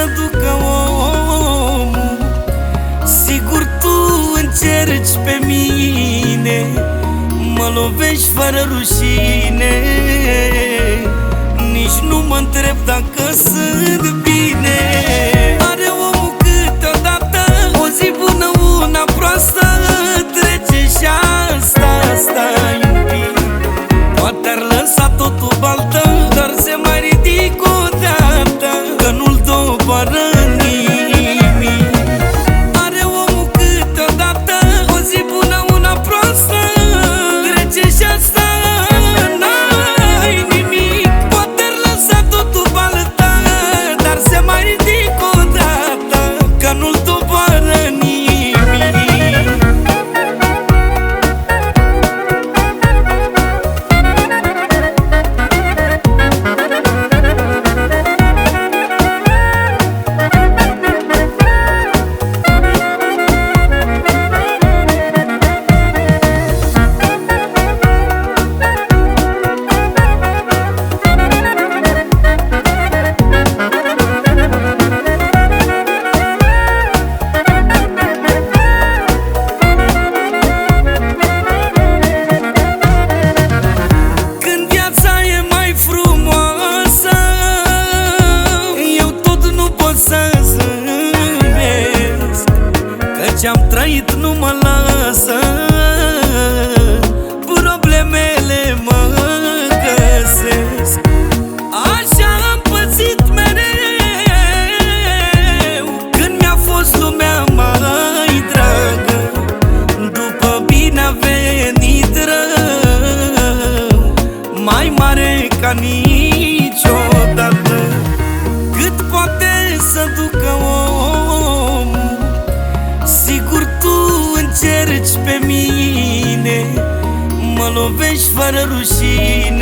să ducă omul. Sigur tu încerci pe mine, mă lovești fără rușine. Nici nu mă întreb dacă sunt bine. Are omul câteodată o zi bună, una proastă, trece și asta-i un pic. Poate ar lăsa totul baltă, dar se mai ridică odată, că nu-l doboară nimic. Are omul câteodată o zi bună, una proastă, trece și asta n-ai nimic. Poate ar lăsa totul baltă, dar se mai ridică odată, că nu-l doboară nimic. Ce-am trăit nu mă lasă, problemele mă găsesc. Așa am pățit mereu, când mi-a fost lumea mai dragă. După bine a venit rău, mai mare ca niciodată. Cât poate să ducă omul, sigur tu încerci pe mine, mă lovești fără rușine.